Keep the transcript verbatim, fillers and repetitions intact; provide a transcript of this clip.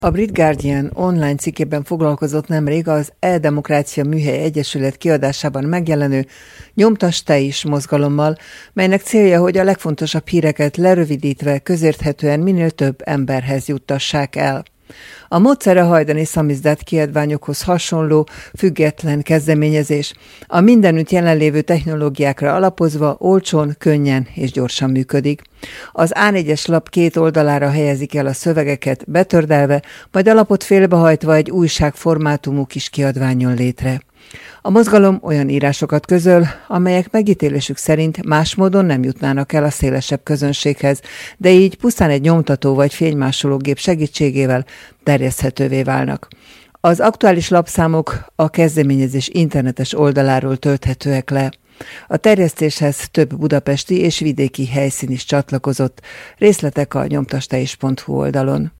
A Brit Guardian online cikkében foglalkozott nemrég az E-Demokrácia Műhely Egyesület kiadásában megjelenő Nyomtass te is mozgalommal, melynek célja, hogy a legfontosabb híreket lerövidítve közérthetően minél több emberhez juttassák el. A módszer a hajdani szamizdat kiadványokhoz hasonló, független kezdeményezés. A mindenütt jelenlévő technológiákra alapozva olcsón, könnyen és gyorsan működik. Az á négyes lap két oldalára helyezik el a szövegeket betördelve, majd a lapot félbehajtva egy újság formátumú kis kiadvány jön létre. A mozgalom olyan írásokat közöl, amelyek megítélésük szerint más módon nem jutnának el a szélesebb közönséghez, de így pusztán egy nyomtató vagy fénymásológép segítségével terjeszthetővé válnak. Az aktuális lapszámok a kezdeményezés internetes oldaláról tölthetőek le. A terjesztéshez több budapesti és vidéki helyszín is csatlakozott. Részletek a nyomtass te is pont hu oldalon.